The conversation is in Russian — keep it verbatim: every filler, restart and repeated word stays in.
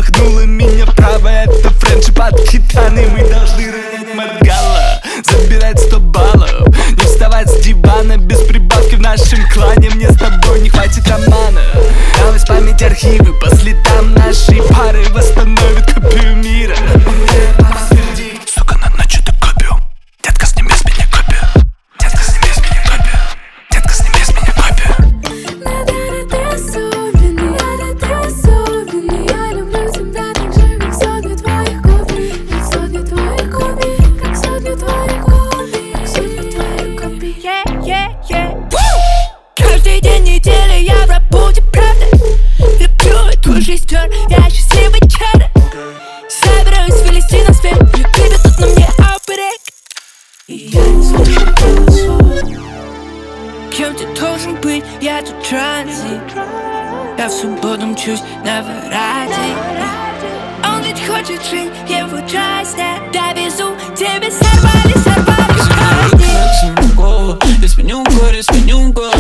махнула меня вправо. Это френчи под хитаны. Мы должны ронять Маргала, забирать сто баллов, не вставать с дивана без прибавки в нашем клане. Мне с тобой не хватит романа. Давай спамить архивы, по следам нашей пары восстановит копию мира. Сука, надо начать копию. Детка, сними с меня копию. Детка, сними с меня копию. Детка, сними с меня копию. Наверное, ты особенный, я ты особенный. Я люблю тебя так же, как сотни твоих копий. Как сотни твоих копий, как сотни твоих копий, как сотни твоих копий. Yeah, yeah, yeah. Каждый день недели я в работе, правда. Люблю эту жизнь, я счастливый чара. Собираюсь вылезти на свет, и тебе тут на мне оберег. И я не слышу голосов. Кем ты должен быть, я тут транзит. Я в субботу мчусь на вороте. Он ведь хочет жить, его часто довезу. Тебе сорвали, сорвали, сорвали. Я сменю горе, сменю